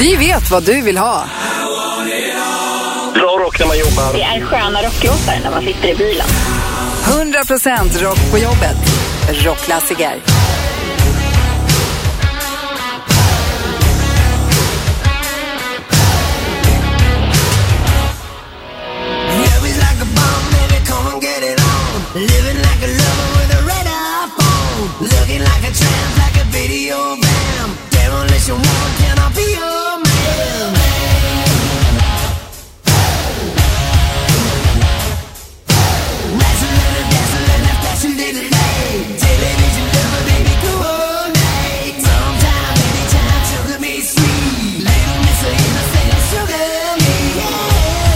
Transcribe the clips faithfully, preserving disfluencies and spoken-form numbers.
Vi vet vad du vill ha. Bra rock när man jobbar. Det är sköna rocklåtar när man sitter i bilen. hundra procent rock på jobbet. Rockklassiker. Living like a lover with a red iPhone. Looking like a tramp, like a video bam. Demolition one, can I be your man? Wrestling and dancing and flashing little light. Television lover, baby, coordinate. Sometime, anytime, sugar me sweet. Little miss her innocent, sugar me, yeah.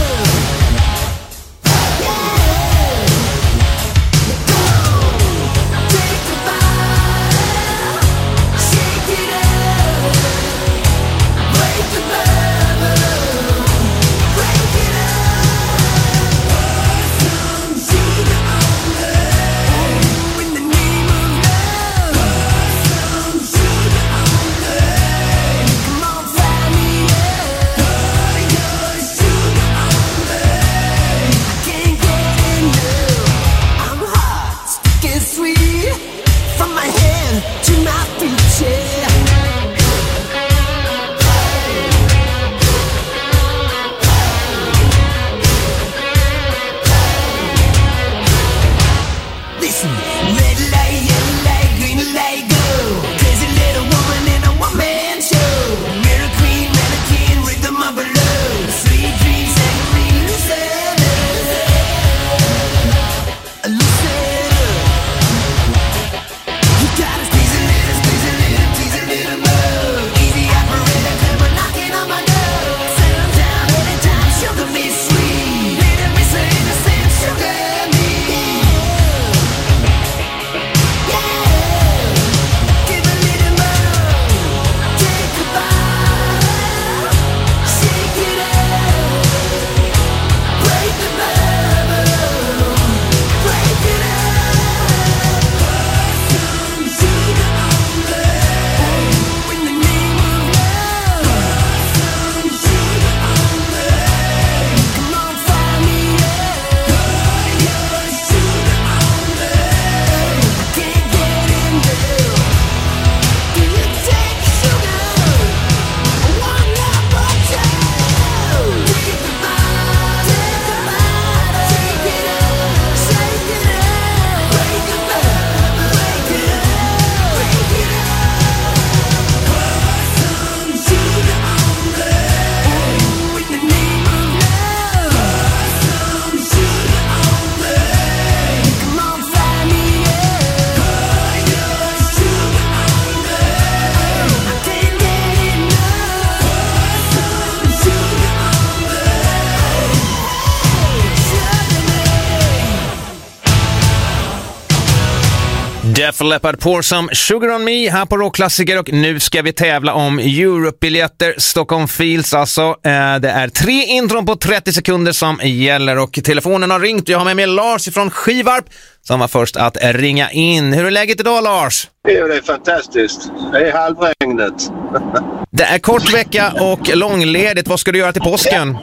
Def Leppard, Pour Some Sugar On Me här på Rockklassiker, och nu ska vi tävla om Europe-biljetter, Stockholm Fields alltså. Eh, det är tre intron på trettio sekunder som gäller, och telefonen har ringt. Jag har med mig Lars från Skivarp som var först att ringa in. Hur är läget idag, Lars? Jo, det är fantastiskt. Det är halvregnet. Det är kort vecka och långledigt. Vad ska du göra till påsken?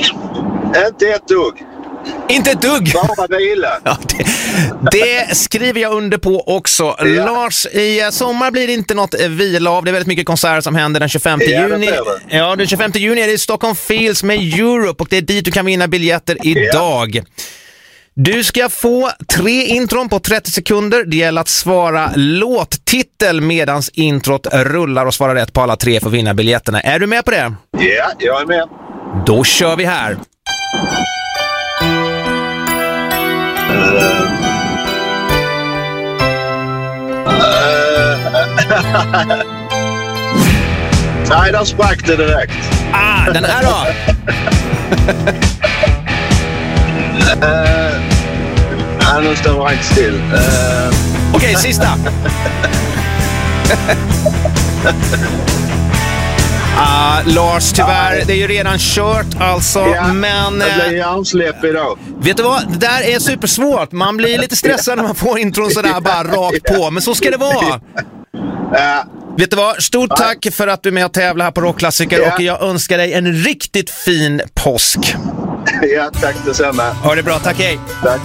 Inte ett dugg. Inte ett dugg? Bara vila. Ja, det, det skriver jag under på också. Ja. Lars, i sommar blir det inte något vila av. Det är väldigt mycket konserter som händer den tjugofemte juni. Ja, den tjugofemte juni är det Stockholm Fields med Europe, och det är dit du kan vinna biljetter idag. Ja. Du ska få tre intron på trettio sekunder. Det gäller att svara låttitel medans introt rullar, och svara rätt på alla tre för att vinna biljetterna. Är du med på det? Ja, jag är med. Då kör vi här. Uh, Nej, där sprack det direkt. Ah, den här då? uh, Nej, nu står jag inte still. Uh... Okej, okay, sista. Ah, Lars, tyvärr, det är ju redan kört alltså, ja, men... Det blir hjärnsläpp idag. Vet du vad, det där är supersvårt. Man blir lite stressad när man får intron sådär bara rakt på, men så ska det vara. Ja. Vet du vad? Stort tack för att du är med och tävlar här på Rockklassiker Ja. och jag önskar dig en riktigt fin påsk. Ja, tack detsamma. Ha det bra, tack, hej. Tack.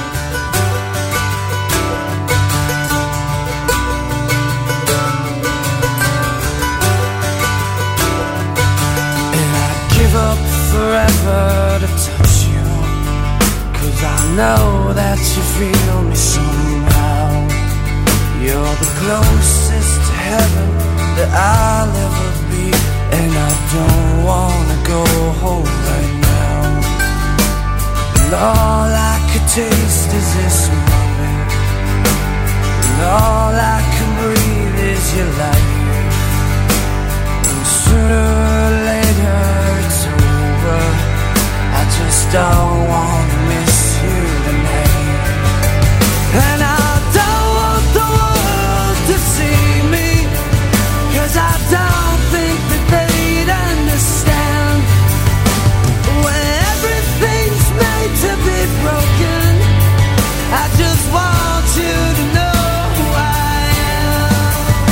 Give up forever to touch you, 'cause I know that you feel me somehow. You're the closest to heaven that I'll ever be, and I don't wanna go home right now. And all I could taste is this moment, and all I can breathe is your light. And sooner or later it's over, I just don't want to miss you tonight. And I don't want the world to see me, 'cause I don't think that they'd understand. When everything's made to be broken, I just want you to know who I am.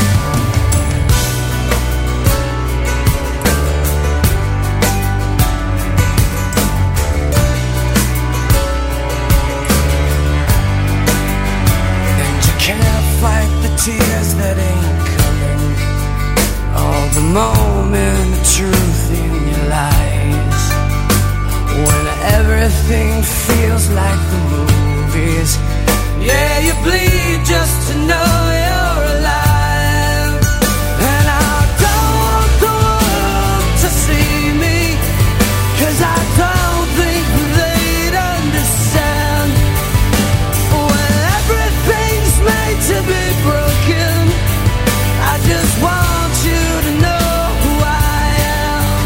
And you can't fight the tears that ain't coming, all the moment of truth in your lies. When everything feels like the movies, yeah, you bleed just to know you're alive. And I don't want the world to see me, 'cause I don't think they'd understand. When everything's made to be broken, I just want you to know who I am.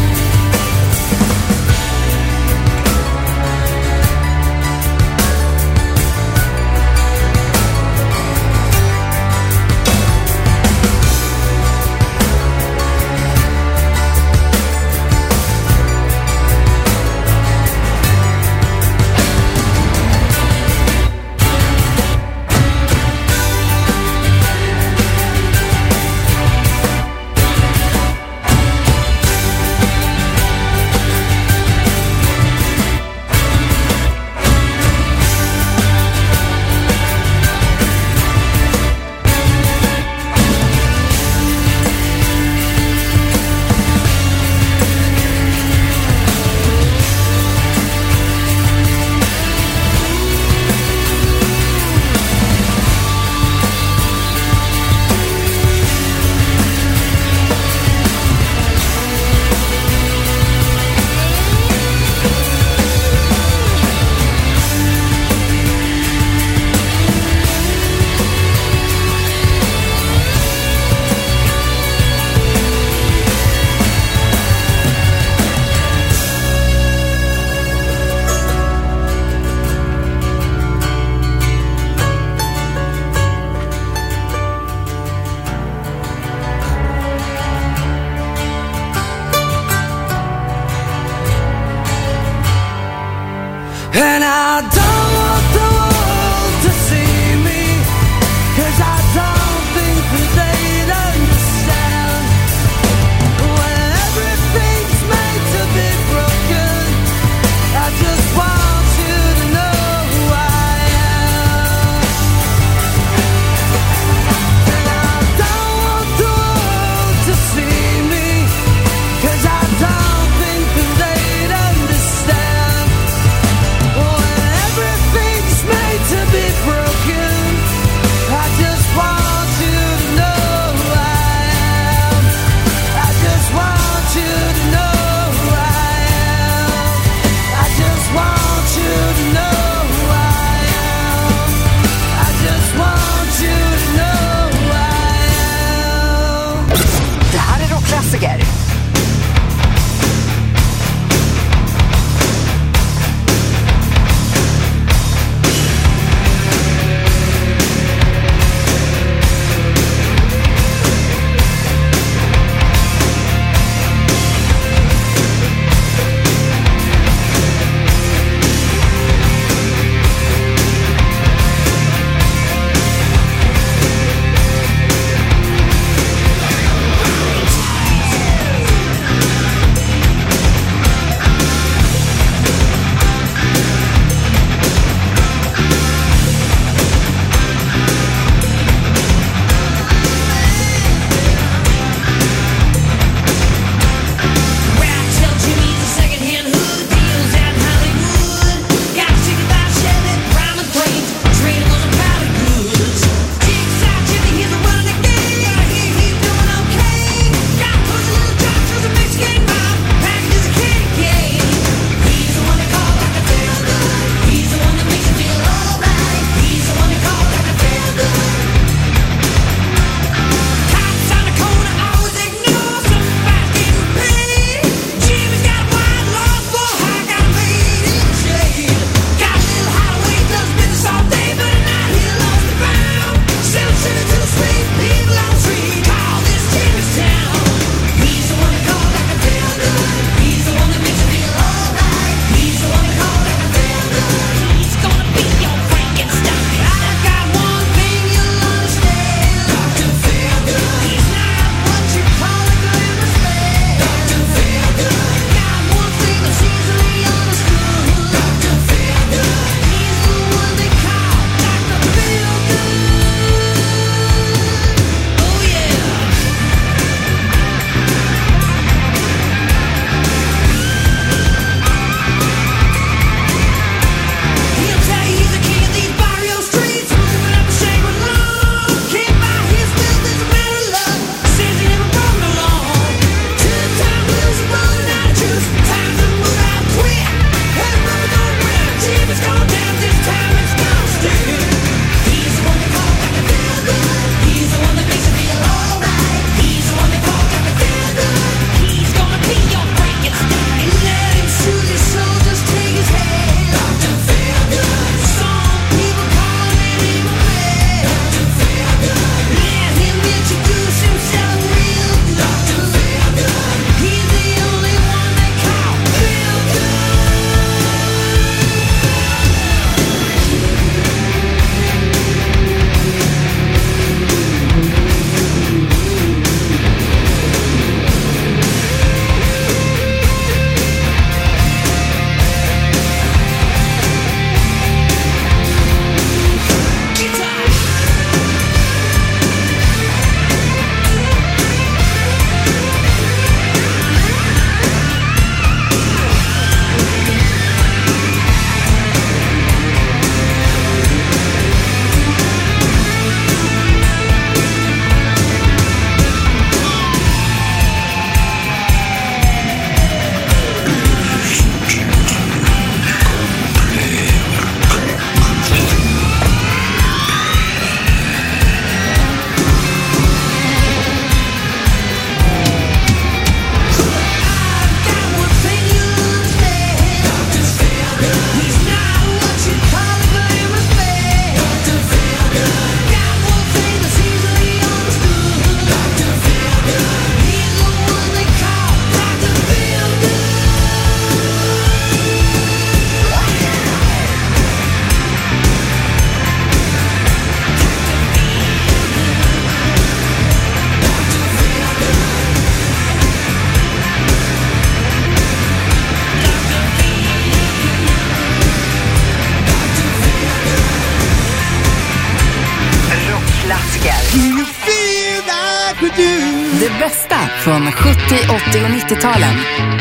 Do you feel like we do? Det bästa från sjuttio, åttio och nittio-talen.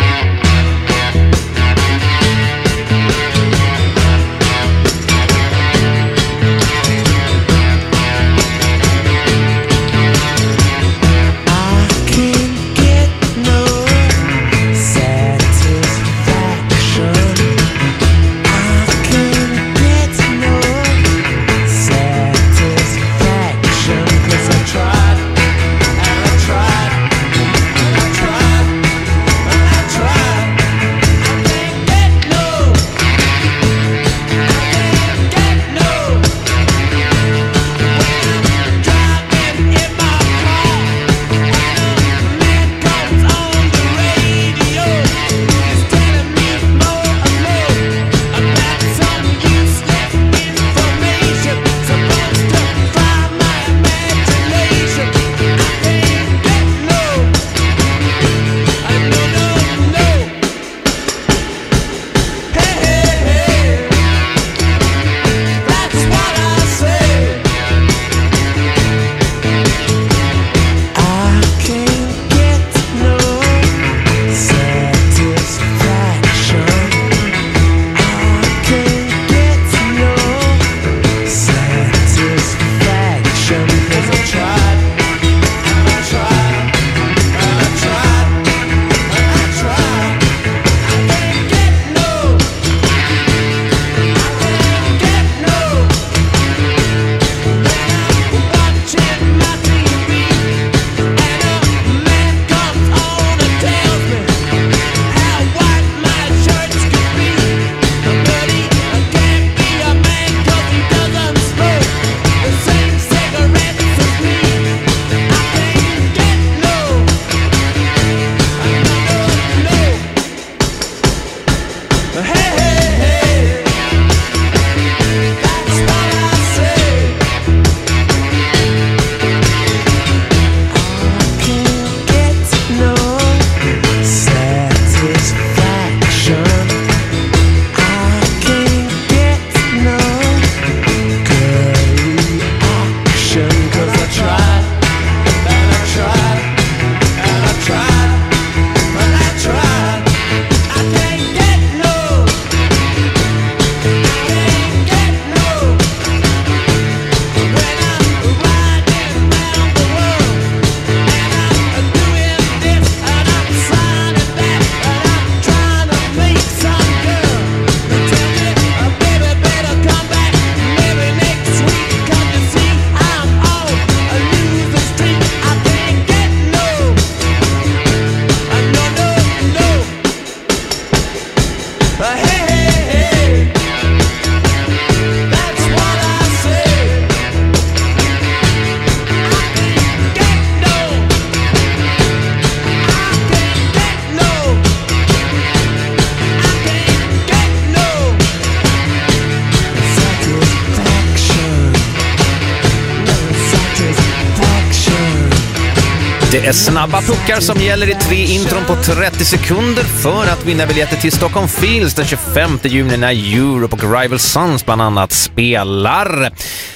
Det är snabba puckar som gäller i tre intron på trettio sekunder för att vinna biljetter till Stockholm Fields den tjugofemte juni när Europe och Rival Sons bland annat spelar.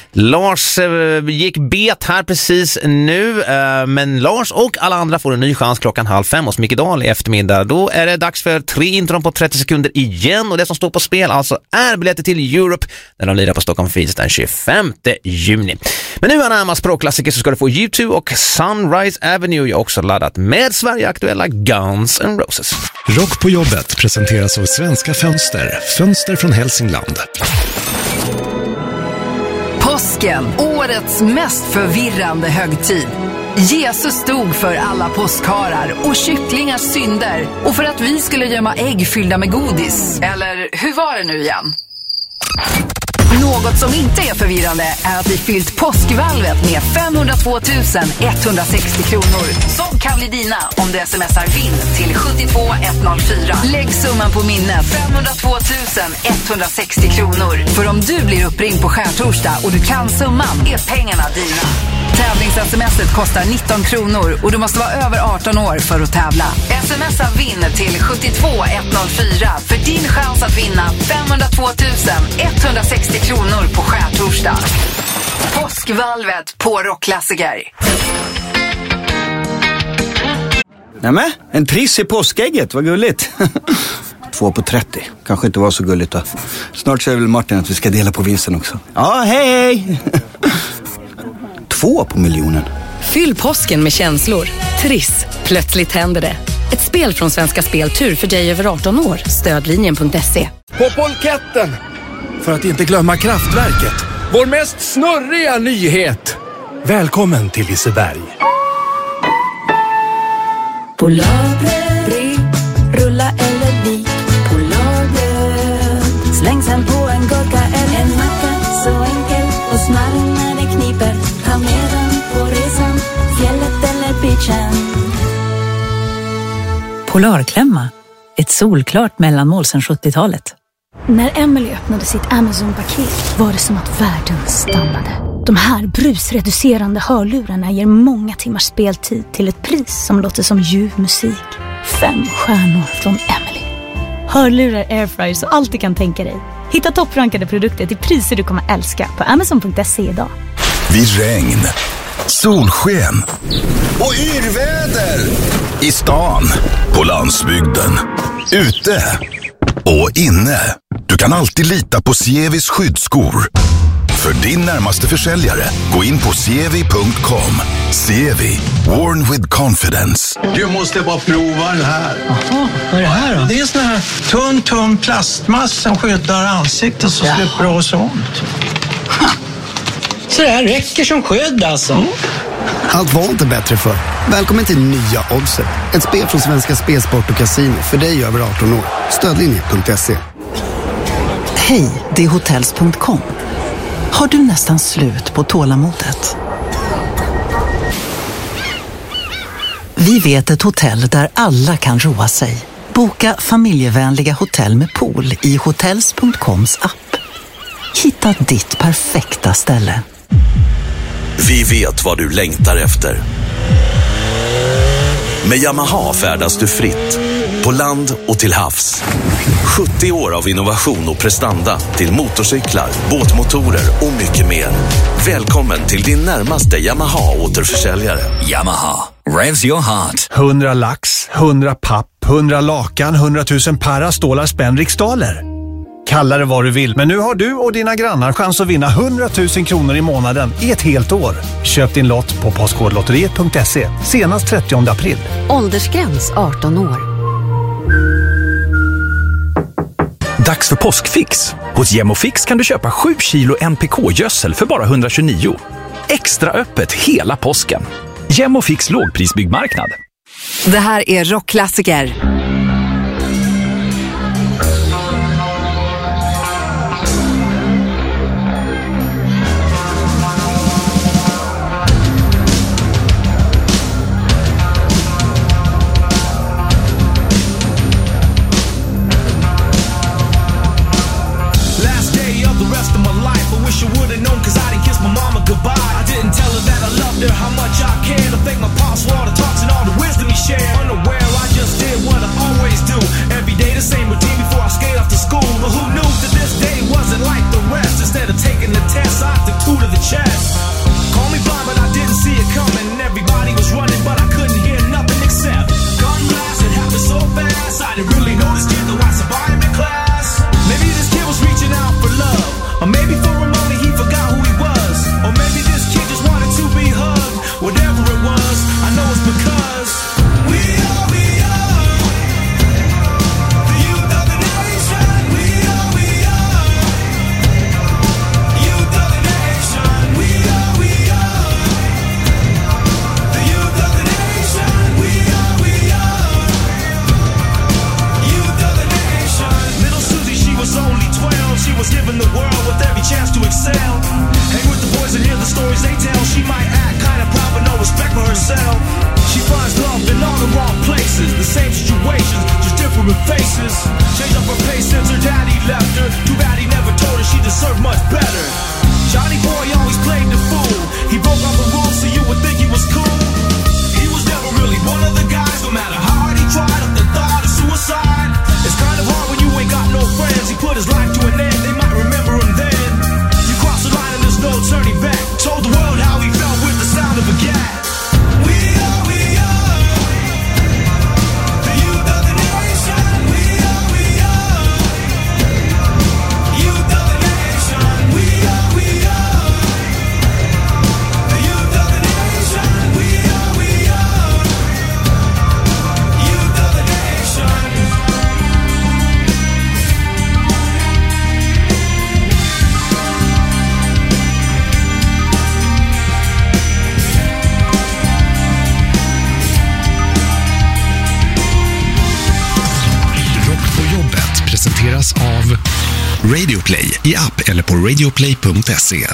Lars eh, gick bet här precis nu, eh, men Lars och alla andra får en ny chans klockan halv fem hos Micke Dahl i eftermiddag. Då är det dags för tre intron på trettio sekunder igen, och det som står på spel alltså är biljetter till Europe när de lirar på Stockholm Fields den tjugofemte juni. Men nu är närmast språkklassiker så ska du få U två och Sunrise Avenue. Jag har också laddat med Sverige-aktuella Guns N' Roses. Rock på jobbet presenteras av Svenska Fönster. Fönster från Hälsingland. Påsken, årets mest förvirrande högtid. Jesus stod för alla påskharar och kycklingars synder, och för att vi skulle gömma ägg fyllda med godis. Eller hur var det nu igen? Något som inte är förvirrande är att vi fyllt påskvalvet med femhundratvå tusen etthundrasextio kronor. Som kan bli dina om du smsar vinn till sju två ett noll fyra. Lägg summan på minnet femhundratvå tusen etthundrasextio kronor. För om du blir uppringd på skärtorsdag och du kan summan är pengarna dina. Tävlings-smset kostar nitton kronor och du måste vara över arton år för att tävla. Smsa vinn till sju två ett noll fyra för din chans att vinna femhundratvå tusen etthundrasextio kronor på skärtorsdag. Påskvalvet på Rockklassiker. Nämen, en triss i påskägget, vad gulligt. Två på trettio, kanske inte var så gulligt då. Snart säger väl Martin att vi ska dela på vinsten också. Ja, hej hej. Två på miljonen. Fyll påsken med känslor. Triss, plötsligt händer det. Ett spel från Svenska Spel, tur för dig över arton år. Stödlinjen punkt se. På polketten, för att inte glömma kraftverket. Vår mest snurriga nyhet. Välkommen till Liseberg. Polarbröd, rulla eller vik. Polarbröd, släng sen på en gurka eller en macka. Så enkel och smarrig när det kniper. Ta med den på resan, fjället eller beachen. Polarklämma, ett solklart mellanmål sedan sjuttiotalet. När Emily öppnade sitt Amazon-paket var det som att världen stannade. De här brusreducerande hörlurarna ger många timmars speltid till ett pris som låter som ljuv musik. Fem stjärnor från Emily. Hörlurar, airfryers och allt du kan tänka dig. Hitta topprankade produkter till priser du kommer älska på amazon punkt se idag. Vid regn, solsken och yrväder. I stan, på landsbygden, ute och inne. Du kan alltid lita på Sievis skyddsskor. För din närmaste försäljare, gå in på sievi punkt com. Sievi, worn with confidence. Du måste bara prova den här. Jaha, vad är det här då? Det är sån här tunn, tunn plastmass som skyddar ansiktet så ja. Slipper och sånt. Så det här räcker som skydd alltså. Mm. Allt var inte bättre för. Välkommen till nya Oddset. Ett spel från Svenska Spelsport och Casino för dig över arton år. Stödlinjen punkt se. Hej, det är hotels punkt com. Har du nästan slut på tålamodet? Vi vet ett hotell där alla kan roa sig. Boka familjevänliga hotell med pool i hotels punkt coms app. Hitta ditt perfekta ställe. Vi vet vad du längtar efter. Med Yamaha färdas du fritt, på land och till havs. sjuttio år av innovation och prestanda till motorcyklar, båtmotorer och mycket mer. Välkommen till din närmaste Yamaha-återförsäljare. Yamaha, revs your heart. Hundra lax, hundra papp, hundra lakan, hundratusen para stålar spänn riksdaler. Kalla det vad du vill, men nu har du och dina grannar chans att vinna hundratusen kronor i månaden i ett helt år. Köp din lott på postkodlotteriet punkt se senast trettionde april. Åldersgräns arton år. Dags för påskfix. Hos Gemofix kan du köpa sju kilo N P K-gödsel för bara hundratjugonio. Extra öppet hela påsken. Gemofix lågprisbyggmarknad. Det här är Rockklassiker. How much I care to thank my pops for all the talks and all the wisdom he shared. Unaware, I just did what I always do. Every day the same routine before I skate off to school. But who knew that this day wasn't like the rest? Instead of taking the test, I took two to the chest. Call me blind, but I didn't see it coming. Everybody was running, but I couldn't hear nothing except gun blast. It happened so fast, I didn't really know this kid, though I survived in class. Maybe this kid was reaching out for love, or maybe for a moment he forgot who he was, or maybe this kid just wanted to be hugged. Whatever it was, I know it's because we are, we are the youth of the nation. We are, we are youth of the nation. We are, we are the youth of the nation. We are, we are youth of the nation. Little Susie, she was only twelve. She was given the world with every chance to excel. Hang with the boys and hear the stories they tell. She might act kind of proud, but no respect for herself. She finds love in all the wrong places. The same situations, just different faces. Changed up her pace since her daddy left her. Too bad he never told her she deserved much better. Johnny boy always played the fool. He broke all the rules so you would think he was cool. He was never really one of the guys. No matter how hard he tried, up the thought of suicide. It's kind of hard when you ain't got no friends. He put his life to an end, they might remember him then. You cross the line and there's no turning back. Radio Play i app eller på radioplay punkt se.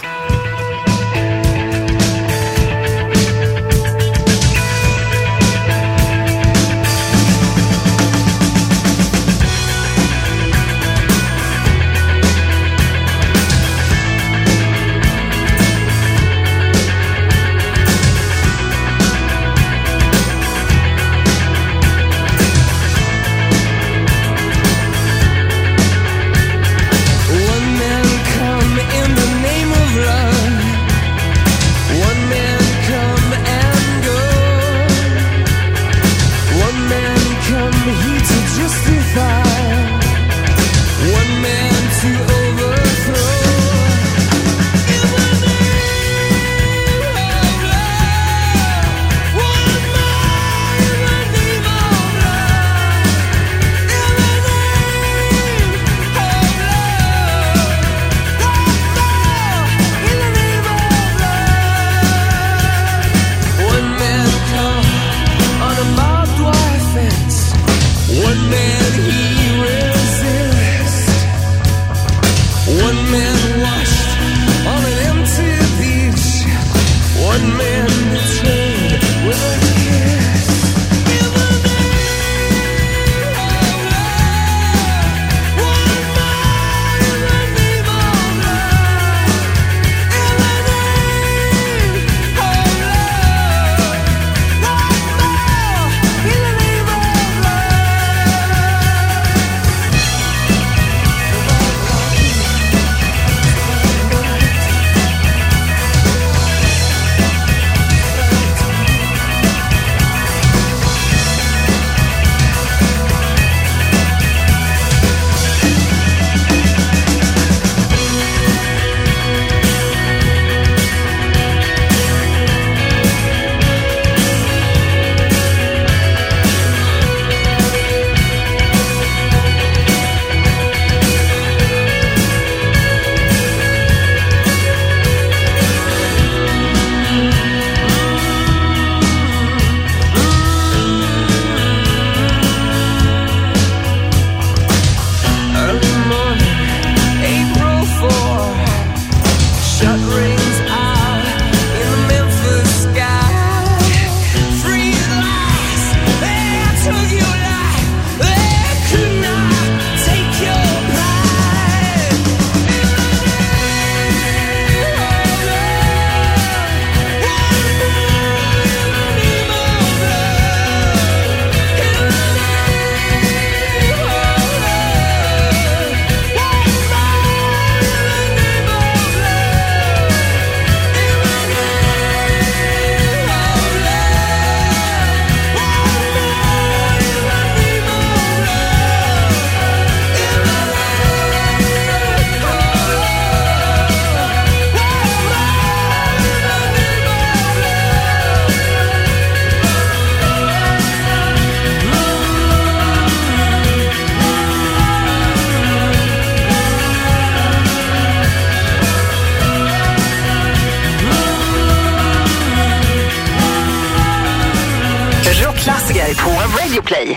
Rockklassiker på Radio Play.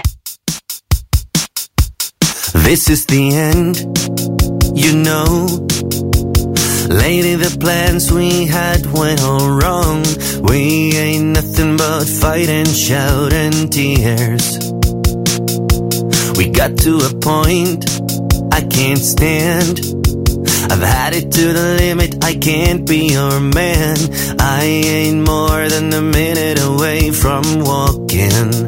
This is the end, you know. Lady, the plans we had went all wrong. We ain't nothing but fight and shout and tears. We got to a point I can't stand. I've had it to the limit, I can't be your man. I ain't more than a minute away from walking.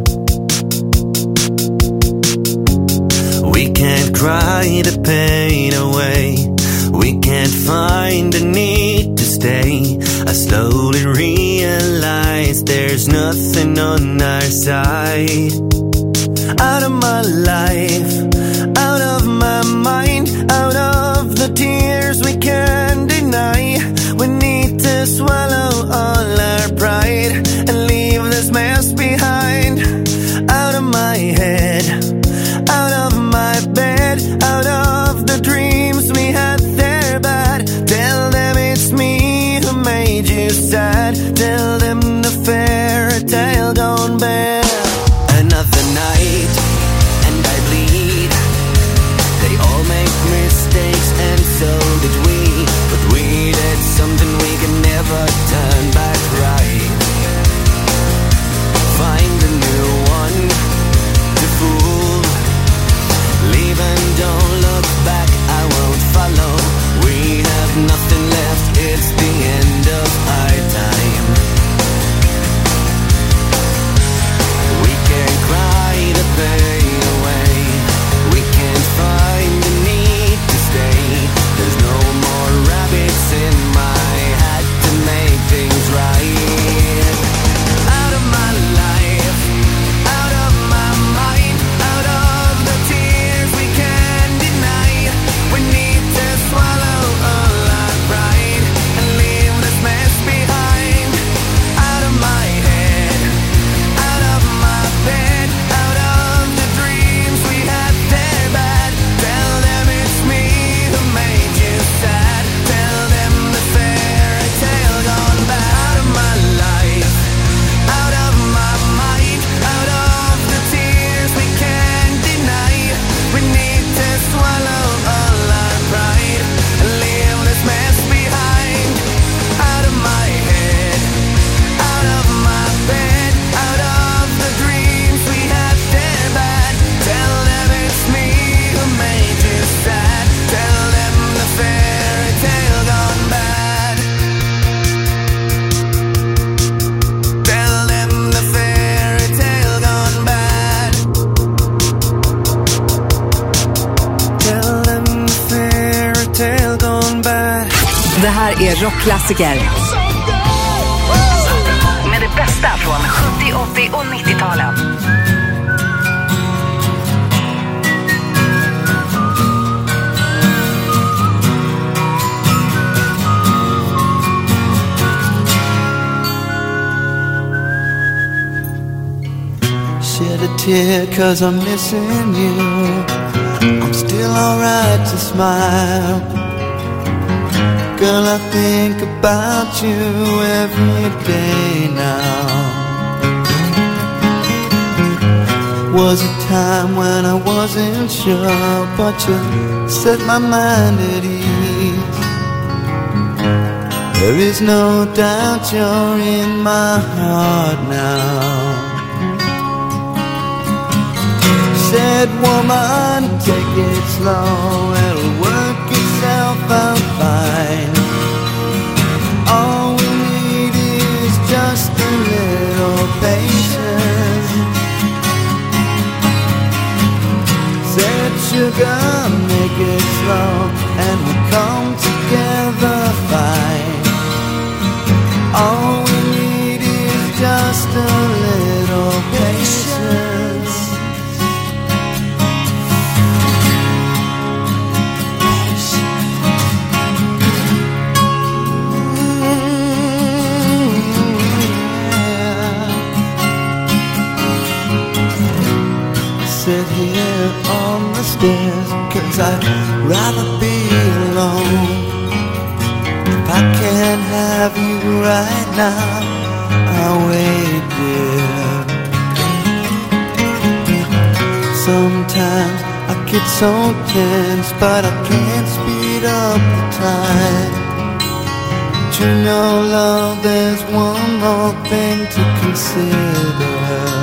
We can't cry the pain away. We can't find the need to stay. I slowly realize there's nothing on our side. Out of my life, out of my mind, out of the tears we can't deny. We need to swallow all our pride and leave this mess behind. Out of my head, out of my bed, out of the dreams we had there bad. Tell them it's me who made you sad. Tell them the fairy tale don't bear. Another night and I bleed. They all make mistakes är rockklassiker. Med det bästa från sjuttio, åttio och nittio-talen. Shed a tear cause I'm missing you. I'm still alright to smile. Girl, I think about you every day now. Was a time when I wasn't sure, but you set my mind at ease. There is no doubt you're in my heart now. Said woman, take it slow, it'll work itself out fine. All we need is just a little patience. Said sugar, make it slow, and we'll come together fine. All we need is just a little patience. Sit here on the stairs, cause I'd rather be alone. If I can't have you right now, I'll wait, dear. Sometimes I get so tense, but I can't speed up the time. But you know, love, there's one more thing to consider.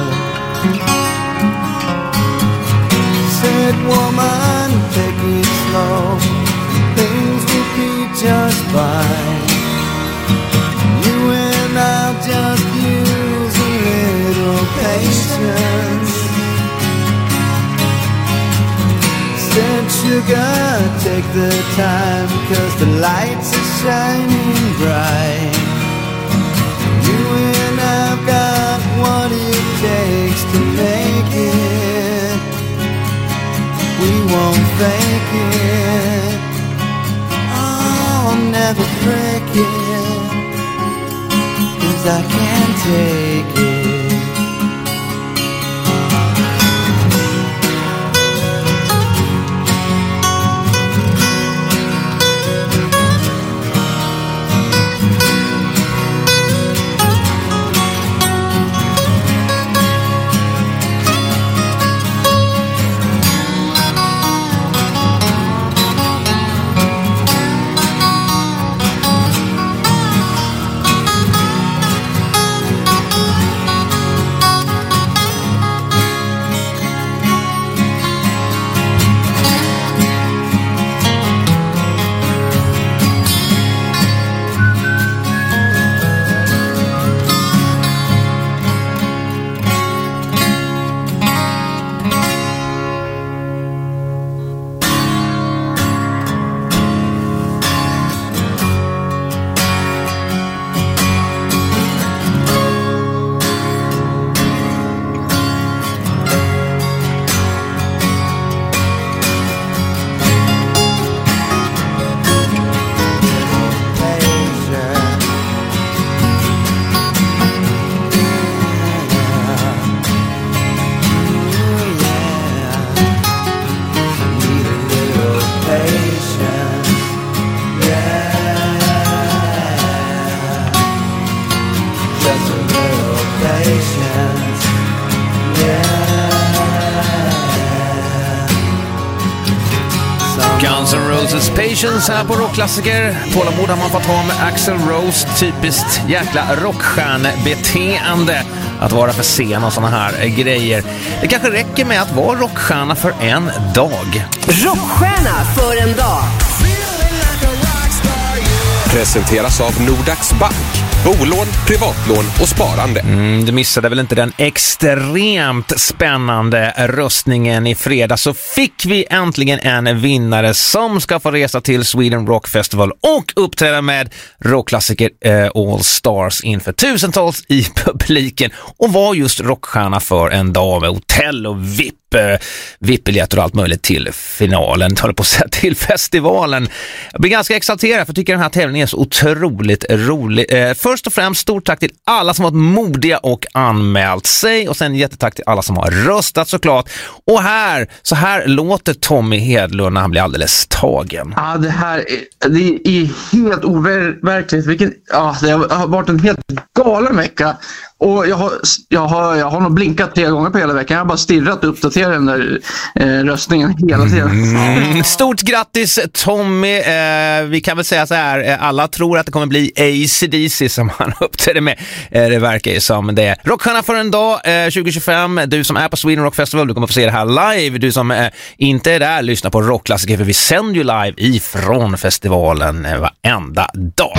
Said woman, take it slow, things will be just fine. You and I'll just use a little patience. Said sugar, take the time, cause the lights are shining bright. You and I've got what it takes to make it. We won't fake it. Oh, I'll never break it, cause I can't take it. Guns N' Roses Patience här på rockklassiker. Tålamod har man fått ha med Axl Rose. Typiskt jäkla rockstjärnebeteende att vara för sen och såna här grejer. Det kanske räcker med att vara rockstjärna för en dag. Rockstjärna för en dag. Presenteras av Nordax Bank. bolån, privatlån och sparande. Mm, du missade väl inte den extremt spännande röstningen i fredag, så fick vi äntligen en vinnare som ska få resa till Sweden Rock Festival och uppträda med rockklassiker eh, All Stars inför tusentals i publiken och var just rockstjärna för en dag med hotell och V I P. V I P-biljetter och allt möjligt till finalen, håller på att säga till festivalen. Jag blir ganska exalterad för jag tycker den här tävlingen är så otroligt rolig. Eh, först och främst stort tack till alla som varit modiga och anmält sig och sen jättetack till alla som har röstat såklart. Och här, så här låter Tommy Hedlund när han blir alldeles tagen. Ja, det här är, det är helt overkligt. Vilken, ja, det har varit en helt galen vecka. Och jag har, jag, har, jag har nog blinkat tre gånger på hela veckan. Jag har bara stirrat och uppdaterat den där eh, röstningen hela tiden. Mm. Stort grattis Tommy. Eh, vi kan väl säga så här. Alla tror att det kommer bli A C D C som han uppträder med. Eh, det verkar ju som det. Rockstjärna för en dag eh, tjugo tjugofem. Du som är på Sweden Rock Festival, du kommer få se det här live. Du som eh, inte är där, lyssna på rockklassiker för vi sänder ju live ifrån festivalen eh, varenda dag.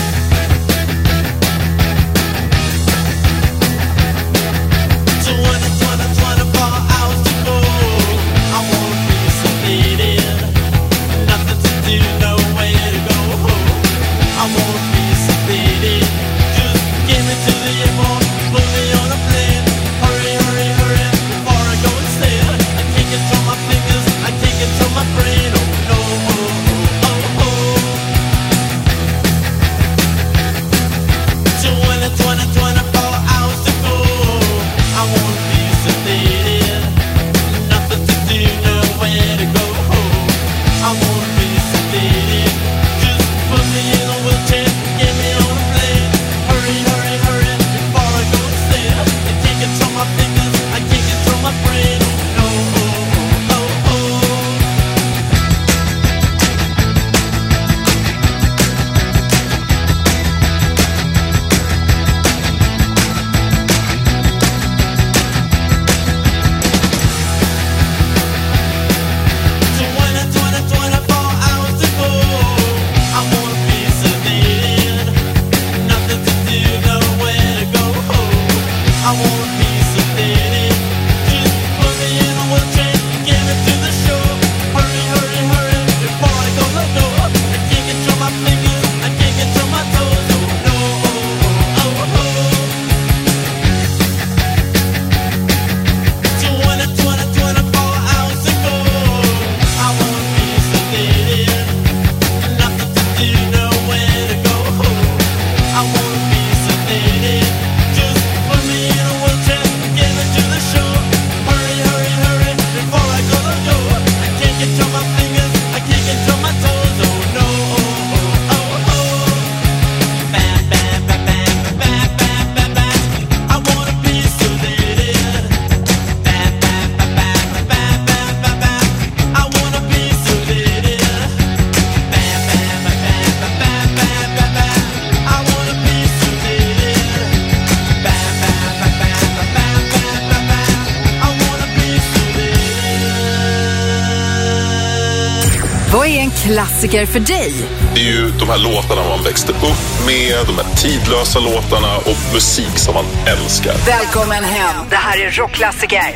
Vad är en klassiker för dig? Det är ju de här låtarna man växte upp med, de här tidlösa låtarna och musik som man älskar. Välkommen hem, det här är rockklassiker.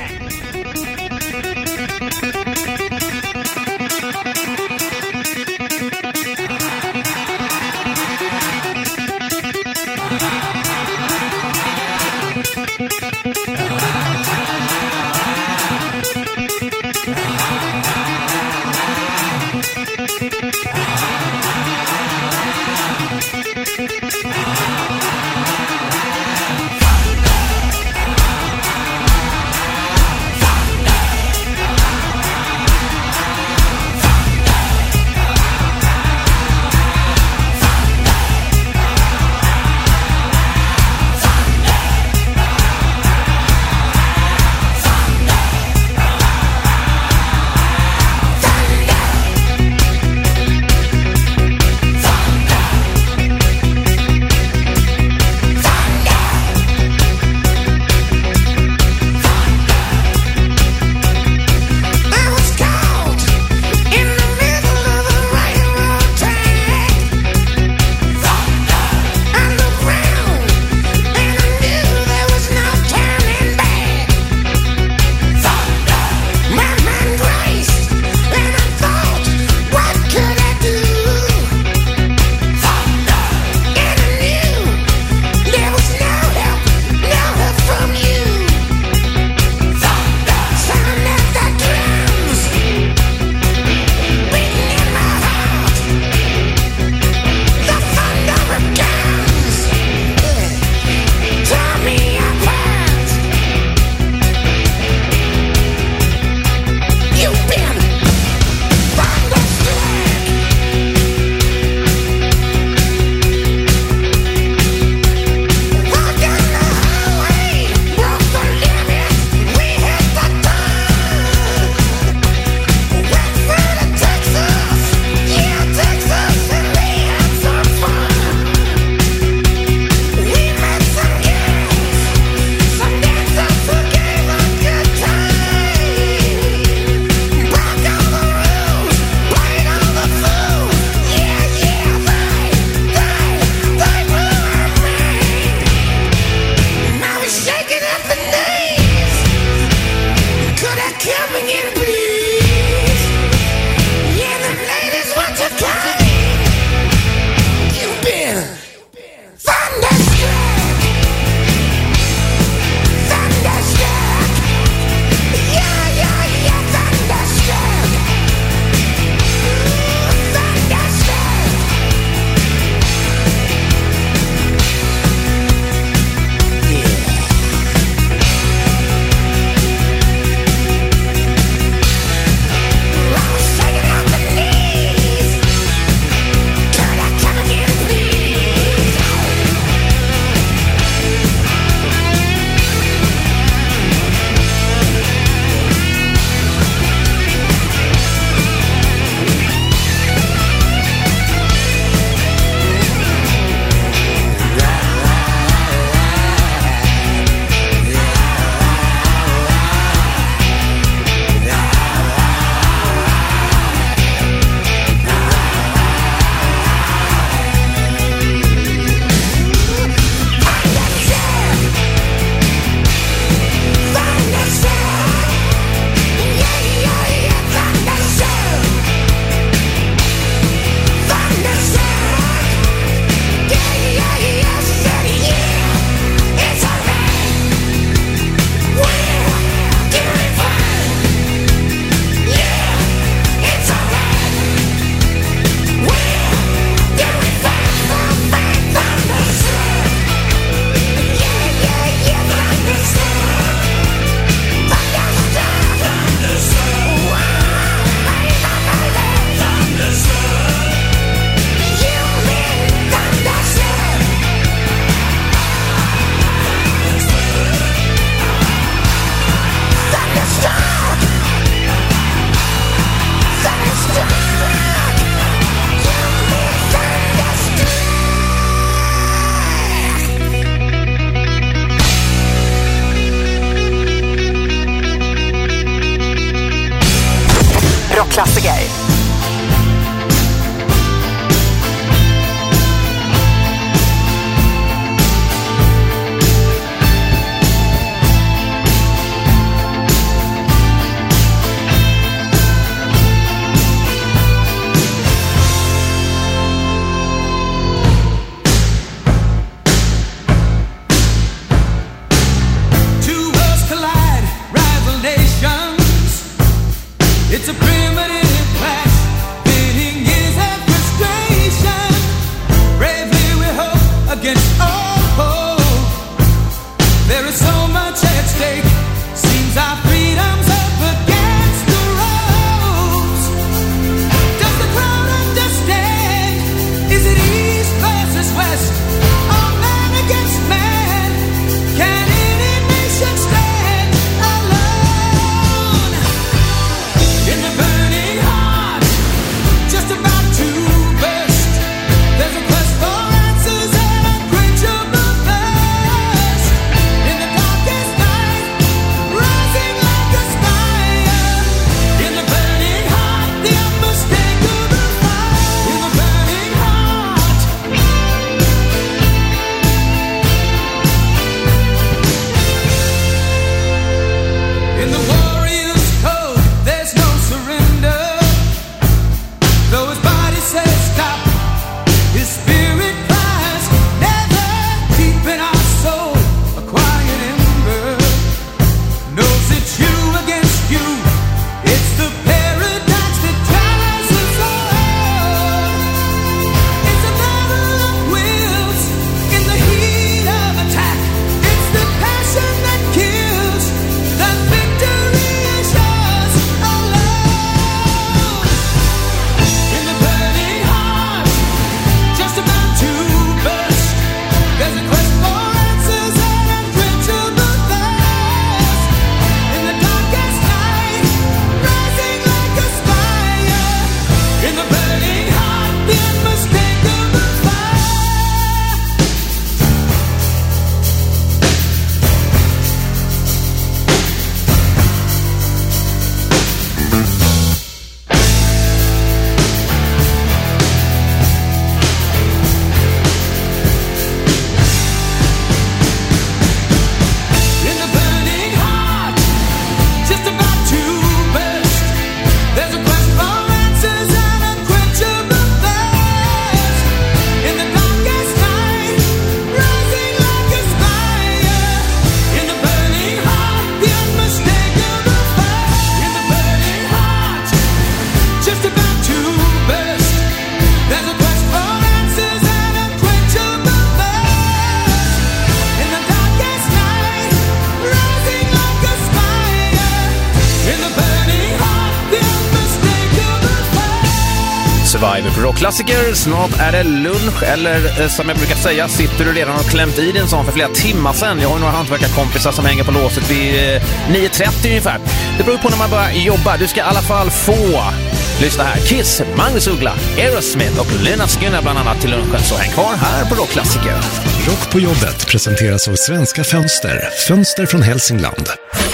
live på Rockklassiker. Snart är det lunch, eller eh, som jag brukar säga, sitter du redan och klämt i din sån för flera timmar sedan. Jag har några hantverkarkompisar som hänger på låset vid eh, nio trettio ungefär. Det beror på när man börjar jobba. Du ska i alla fall få lyssna här. Kiss, Magnus Uggla, Aerosmith och Lena Skinner bland annat till lunchen. Så häng kvar här på Rockklassiker. Rock på jobbet presenteras av Svenska Fönster. Fönster från Hälsingland.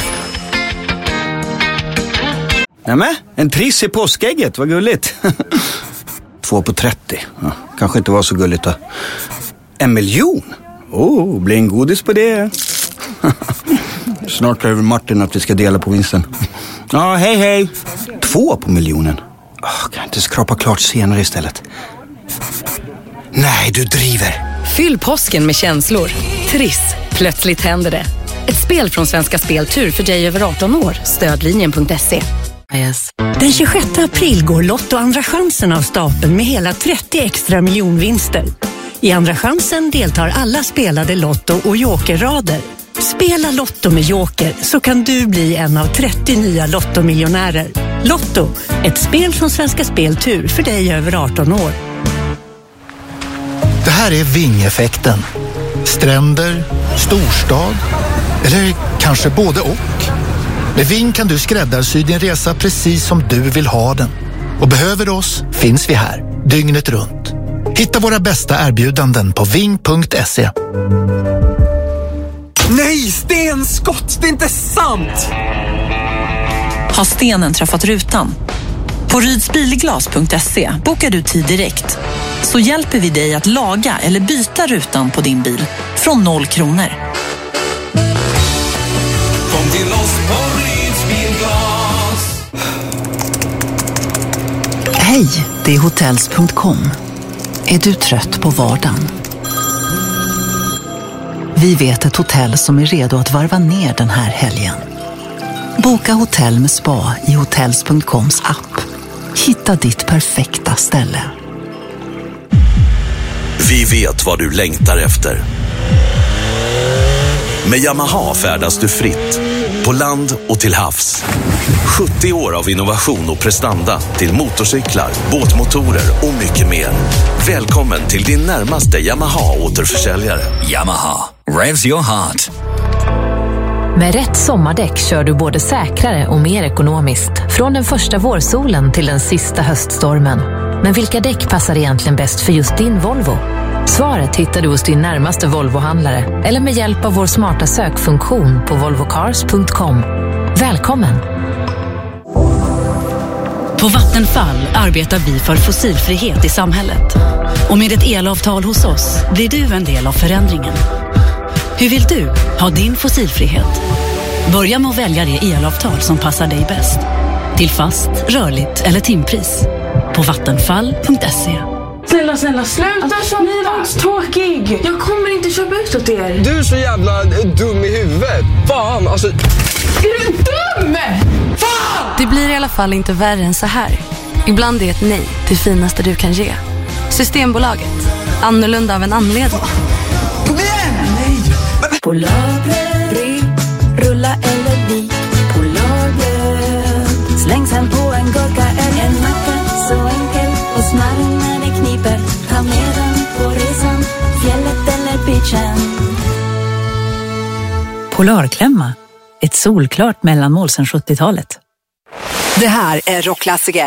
Nämen, en triss i påskägget, vad gulligt. Två på trettio, ja, kanske inte var så gulligt då. En miljon? Oh, blir en godis på det. Snart kräver Martin att vi ska dela på vinsten. Ja, hej hej. Två på miljonen. Oh, kan jag inte skrapa klart senare istället? Nej, du driver. Fyll påsken med känslor. Triss, plötsligt händer det. Ett spel från Svenska Spel Tur för dig över arton år. Stödlinjen punkt se. Yes. Den tjugosjätte april går Lotto andra chansen av stapeln med hela trettio extra miljonvinster. I andra chansen deltar alla spelade Lotto och jokerrader. Spela Lotto med joker så kan du bli en av trettio nya Lotto-miljonärer. Lotto, ett spel från Svenska Spel Tur för dig över arton år. Det här är Ving-effekten. Stränder, storstad eller kanske både och. Med Ving kan du skräddarsy din resa precis som du vill ha den. Och behöver du oss finns vi här, dygnet runt. Hitta våra bästa erbjudanden på ving punkt se. Nej, stenskott! Det är inte sant! Har stenen träffat rutan? På rydsbilglas punkt se bokar du tid direkt. Så hjälper vi dig att laga eller byta rutan på din bil från noll kronor. Kom till oss på Rydsbilglas. Hej, det är hotels punkt com. Är du trött på vardagen? Vi vet ett hotell som är redo att varva ner den här helgen. Boka hotell med spa i hotels punkt coms app. Hitta ditt perfekta ställe. Vi vet vad du längtar efter. Med Yamaha färdas du fritt, på land och till havs. sjuttio år av innovation och prestanda till motorcyklar, båtmotorer och mycket mer. Välkommen till din närmaste Yamaha-återförsäljare. Yamaha, revs your heart. Med rätt sommardäck kör du både säkrare och mer ekonomiskt. Från den första vårsolen till den sista höststormen. Men vilka däck passar egentligen bäst för just din Volvo? Svaret hittar du hos din närmaste Volvo-handlare eller med hjälp av vår smarta sökfunktion på volvo cars punkt com. Välkommen! På Vattenfall arbetar vi för fossilfrihet i samhället. Och med ett elavtal hos oss blir du en del av förändringen. Hur vill du ha din fossilfrihet? Börja med att välja det elavtal som passar dig bäst. Till fast, rörligt eller timpris. På vattenfall punkt se. Snälla, snälla, sluta alltså, som ni tråkig. Jag kommer inte köpa ut åt er. Du är så jävla dum i huvudet. Fan, alltså... Är du dum? Fan! Det blir i alla fall inte värre än så här. Ibland är ett nej det finaste du kan ge. Systembolaget. Annorlunda av en anledning. Kom igen! Nej! På lagret, rulla eller vik. På lagret slängs han på en gurka eller en macka. Så enkel och smarrig när det kniper. Ta med den på resan, fjället eller beachen. Polarklämma. Ett solklart mellanmål sedan sjuttiotalet. Det här är Rockklassiker.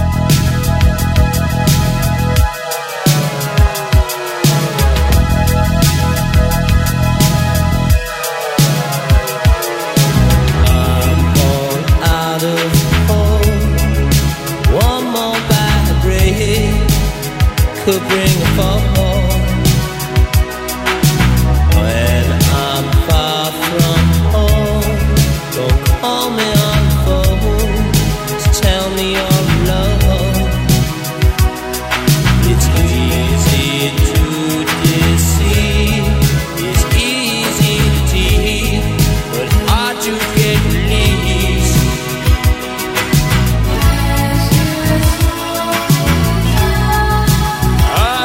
Could bring a fall when I'm far from home. Don't call me on the phone to tell me your love. It's easy to deceive, it's easy to tease, but hard to get released. I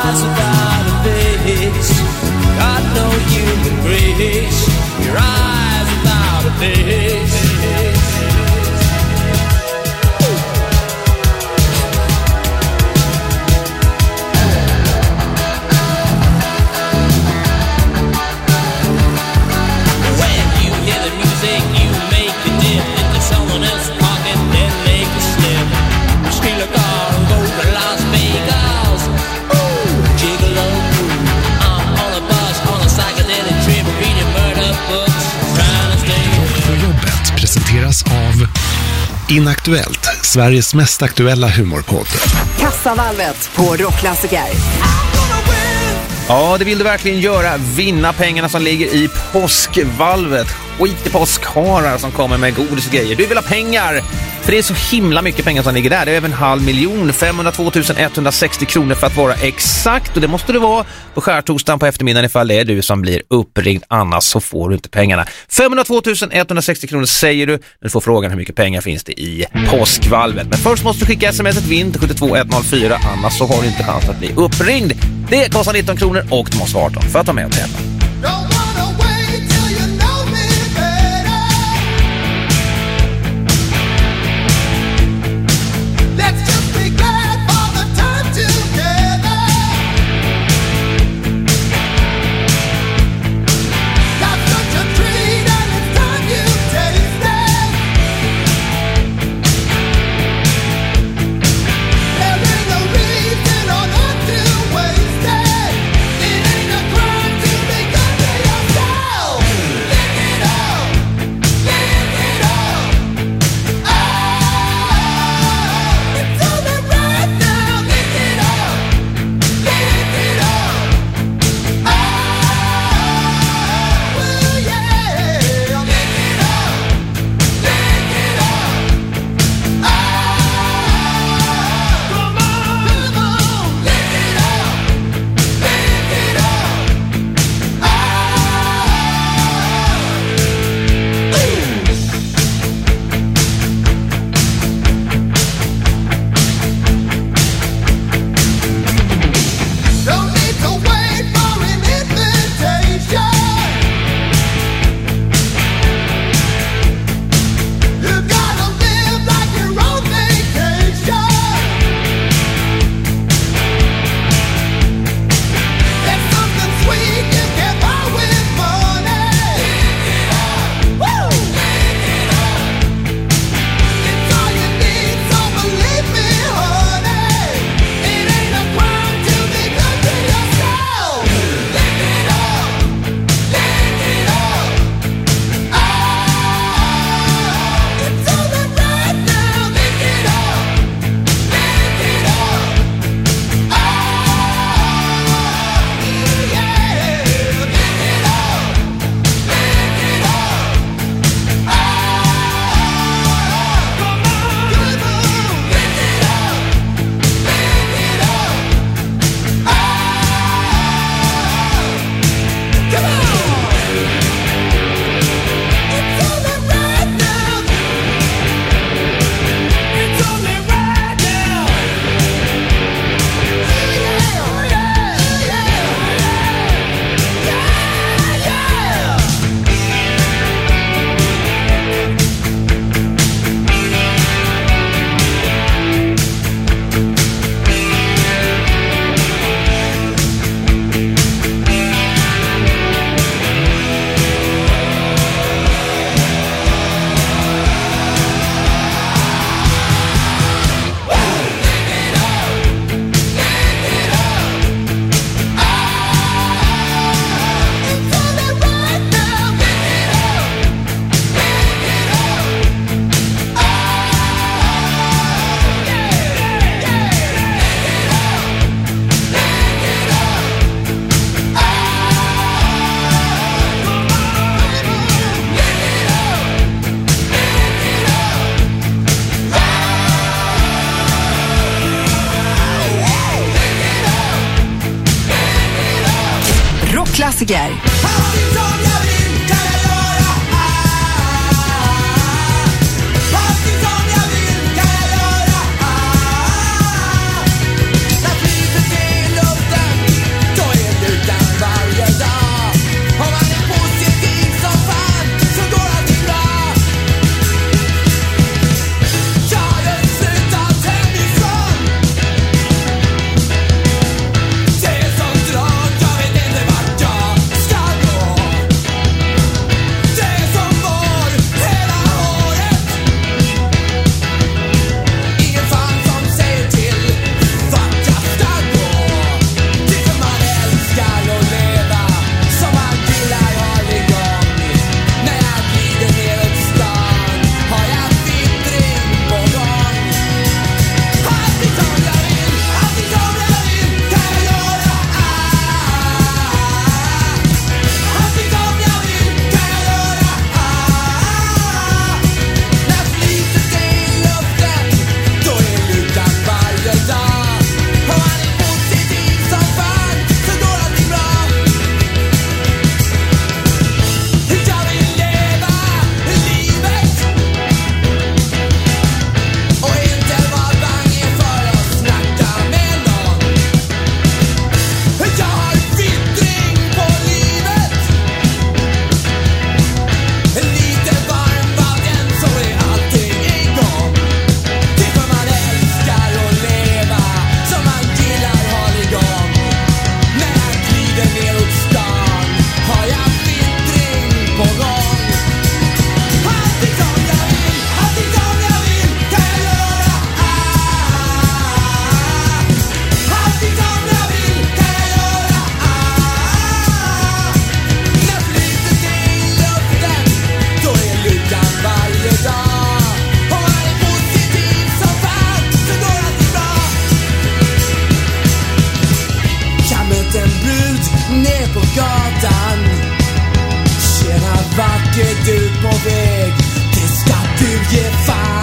eyes without a face. Got no human grace. Your eyes without a face. Presenteras av Inaktuellt, Sveriges mest aktuella humorpodd. Kassavalvet på Rockklassiker. Ja, det vill du verkligen göra. Vinna pengarna som ligger i påskvalvet. Skit i påskharar som kommer med godis och grejer. Du vill ha pengar, för det är så himla mycket pengar som ligger där. Det är över en halv miljon, femhundratvå tusen etthundrasextio kronor för att vara exakt. Och det måste det vara på skärtorsdagen på eftermiddagen ifall det är du som blir uppringd. Annars så får du inte pengarna. femhundratvå tusen etthundrasextio kronor säger du när du får frågan hur mycket pengar finns det i påskvalvet. Men först måste du skicka sms ett vinn till sju två ett noll fyra. Annars så har du inte chans att bli uppringd. Det kostar nitton kronor och du måste vara arton för att ta med och tävla. Klassiker. ner på gatan. Tjena vacker du på väg, det ska du ge fan.